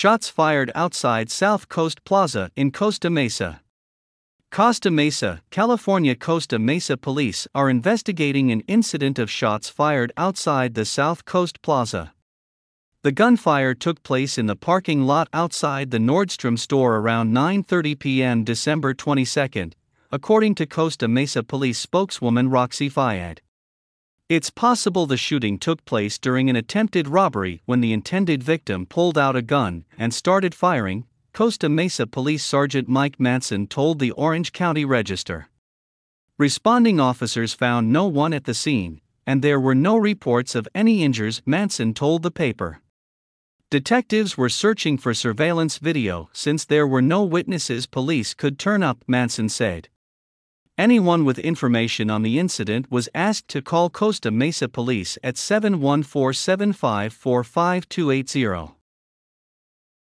Shots fired outside South Coast Plaza in Costa Mesa. Costa Mesa, California. Costa Mesa police are investigating an incident of shots fired outside the South Coast Plaza. The gunfire took place in the parking lot outside the Nordstrom store around 9:30 p.m. December 22, according to Costa Mesa police spokeswoman Roxy Fayad. It's possible the shooting took place during an attempted robbery when the intended victim pulled out a gun and started firing, Costa Mesa Police Sergeant Mike Manson told the Orange County Register. Responding officers found no one at the scene, and there were no reports of any injuries, Manson told the paper. Detectives were searching for surveillance video since there were no witnesses police could turn up, Manson said. Anyone with information on the incident was asked to call Costa Mesa Police at 714-754-5280.